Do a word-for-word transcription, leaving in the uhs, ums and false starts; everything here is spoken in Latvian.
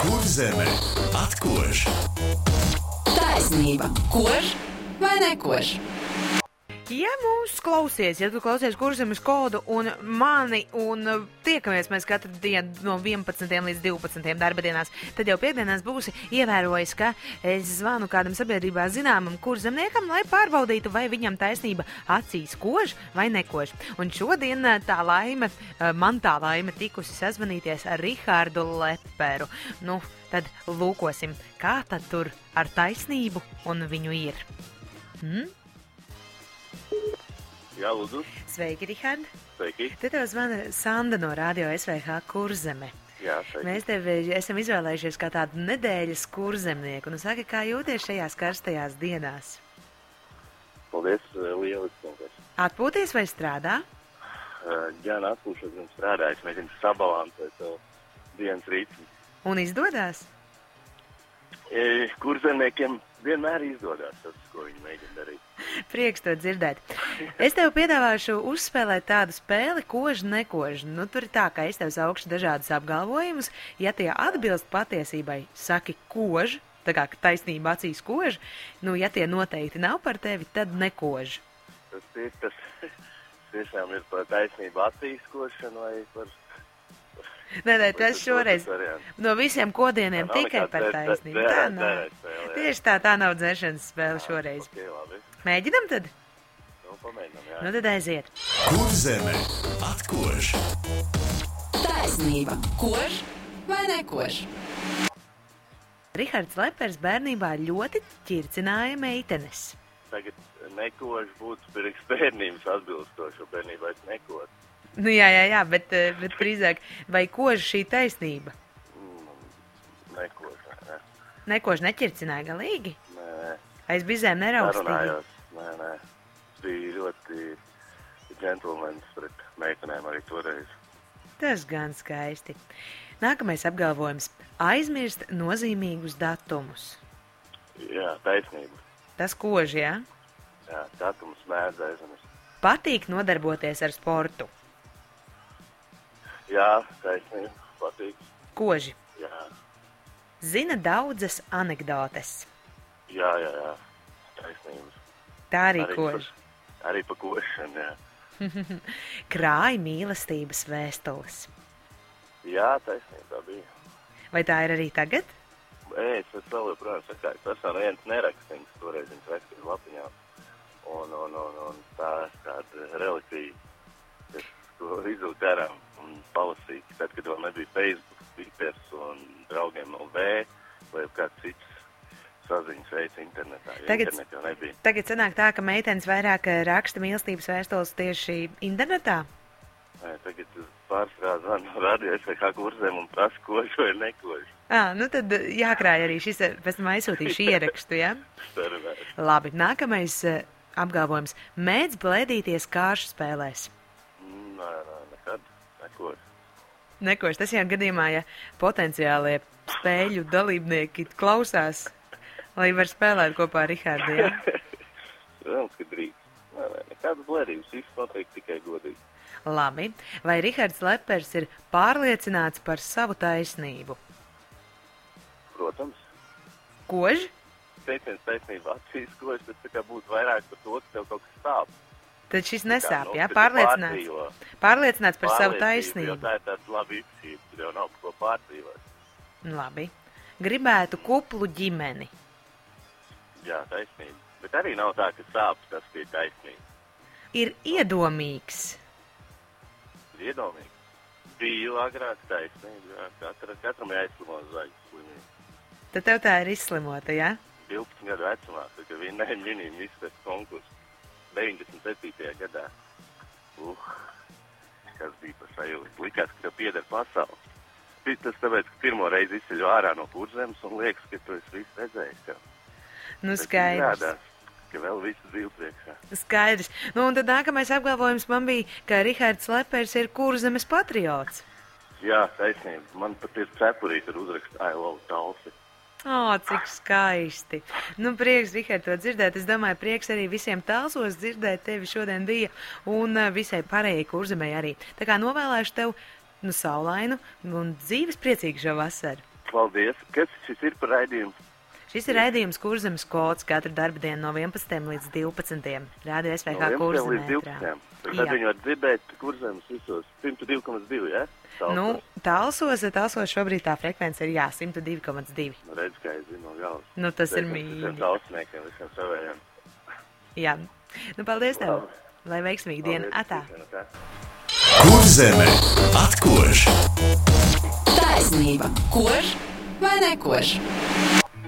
Kurzeme atkož. Taisnība. Kož vai nekož? Ja mūs klausies, ja tu klausies Kurzemes kodu un mani un tiekamies mēs katru dienu no vienpadsmitiem līdz divpadsmitiem darba dienās, tad jau piekdienās būsi ievērojis, ka es zvanu kādam sabiedrībā zināmam kurzemniekam, lai pārbaudītu, vai viņam taisnība acīs kož vai nekož. Un šodien tā laime, man tā laime tikusi sazvanīties ar Rihardu Leperu. Nu, tad lūkosim, kā tad tur ar taisnību un viņu ir. Hmm? Jā, lūdzu. Sveiki, Rihard. Sveiki. Te tev zvana Sanda no Radio S V H Kurzeme. Jā, sveiki. Mēs tevi esam izvēlējušies kā tādu nedēļas kurzemnieku. Nu, saki, kā jūties šajās karstajās dienās? Paldies, lieliski. Atpūties vai strādā? Jā, atpūšos un strādāju. Es mēģinu sabalansēt savu dienas ritmu. Un izdodās? E, kurzemniekiem vienmēr izdodās tas, ko viņi mēģina darīt. Prieks to dzirdēt. Es tev piedāvāšu uzspēlēt tādu spēli kož, nekož. Nu, tur ir tā, ka es tev saukšu dažādas apgalvojumus. Ja tie atbilst patiesībai, saki kož, tā kā taisnība acīs kož. Nu, ja tie noteikti nav par tevi, tad nekož. Tas ir, tas tiešām ir par taisnību acīs košanu vai par... Nē, nē, tas šoreiz no visiem kodieniem tā tikai par taisnību. Tā nav. Tieši tā, tā nav dzeršanas spēle jā, šoreiz. Okay, labi. Mēģinam tad? Nu, pamēģinam, jā. Nu, tad aiziet. Kurzeme atkož. Taisnība. Kož vai nekož? Rihards Lepers bērnībā ļoti ķircināja meitenes. Tagad nekož būtu pirms bērnības atbilstoši, jo bērnībā es nekož. Nu, jā, jā, jā, bet, bet drīzāk, vai kož šī taisnība? Mm, nekož, ne. Nekož neķircināja galīgi? Nē. Aiz bizēm neraustīja? Sarunājos, nē, nē. Bija ļoti džentlmenis pret meitenēm arī toreiz. Tas gan skaisti. Nākamais apgalvojums. Aizmirst nozīmīgus datumus. Jā, taisnība. Tas kož, jā? Jā, datumus mēdz aizmirst. Patīk nodarboties ar sportu. Jā, taisnība, patīk. Koži. Jā. Zina daudzas anekdotes. Jā, jā, jā, taisnība. Tā arī, arī kož. Pa, arī pa košanu, jā. Krāj mīlestības vēstules. Jā, taisnība, tā bija. Vai tā ir arī tagad? Ē, es vēl joprojām sakāju, tas vēl viens nerakstings, toreiz viņas rakstīja lapiņām. Un, un, un, un tā tāda relikvija, es to izvilku ārā un palasīju, tad, kad vēl nebija Facebook, Twitters un draugiem L V, vai kāds cits saziņas veids internetā, jo tagad, internet jau nebija. Tagad sanāk tā, ka meitenes vairāk raksta mīlestības vēstules tieši internetā? Nē, tagad pārstrādā zvanu no Radio S V H Kurzem un prasa kož vai nekož. Ā, nu tad jākrāj arī šis, pēc tam aizsūtīšu ierakstu, jā? Ja? Labi, nākamais apgalvojums. Mēdz blēdīties kāršu spēlēs. Nē, nē, nekad, nekož. Nekož, tas jau gadījumā, ja potenciālie spēļu dalībnieki klausās, lai var spēlēt kopā ar Rihardu, jā? Protams, ka drīkst. Nē, nē, nekādas blēdības, viss notiek tikai godīgi. Labi, vai Rihards Lepers ir pārliecināts par savu taisnību? Protams. Kož? Teiciens taisnība acīs kož, tas tā kā būtu vairāk par to, ka tev kaut kas stāp. Tad šis nesāp, nu, jā? Pārliecināts. Pārdzīvo. Pārliecināts par savu taisnību. Jo tā ir tāds labi īpašība, tur jau nav par ko pārdzīvot. Labi. Gribētu kuplu ģimeni. Jā, taisnība. Bet arī nav tā, ka sāp tas bija taisnība. Ir iedomīgs. Ir iedomīgs. Biju agrāk taisnība, jā. Katra, katram jāizslimo zvaigznes slimību. Tad tev tā ir izslimota, jā? divpadsmit gadu vecumā, tad, kad viņa neņinīja visu tas konkursu. deviņdesmit septītajā gadā. Uh, kas bija par sajūtu. Likās, ka tev pieder pasauli. Tas tāpēc, ka pirmo reizi izceļu ārā no Kurzemes un liekas, ka tu esi visu redzējis. Jau. Nu, skaidrs. Rādās, ka vēl visu dzīvu priekšā. Skaidrs. Nu, un tad nākamais apgalvojums man bija, ka Rihards Lepers ir Kurzemes patriots. Jā, taisnība. Man pat ir cepurī, tur uzrakst I love Talsi. Ā, cik skaisti. Nu, prieks, Rihard, to dzirdēt. Es domāju, prieks arī visiem Talsos dzirdēt tevi šodien bija un visai pārējai Kurzemei arī. Tā kā novēlēšu tev, nu, saulainu un dzīves priecīgu šo vasaru. Paldies. Kas šis ir par raidījumu? Šis ir raidījums Kurzemes kods katru darba dienu no vienpadsmitiem līdz divpadsmitiem. Rādio S V H No Kurzemē. līdz divpadsmitiem. Tad viņi var dzirdēt Kurzemes visos simt divi komats divi, ja? Nu, tālsos, tālsos šobrīd tā frekvence ir, jā, simt divi komats divi. Nu, redz, kā es zinu no galvas. Nu, tas ir Teikam, mīļi. Visiem tālsniekiem, visiem savējiem. Jā. Nu, paldies tev. Lai veiksmīgi diena. Atā. Kurzeme atkož! Taisnība. Kož vai nekož?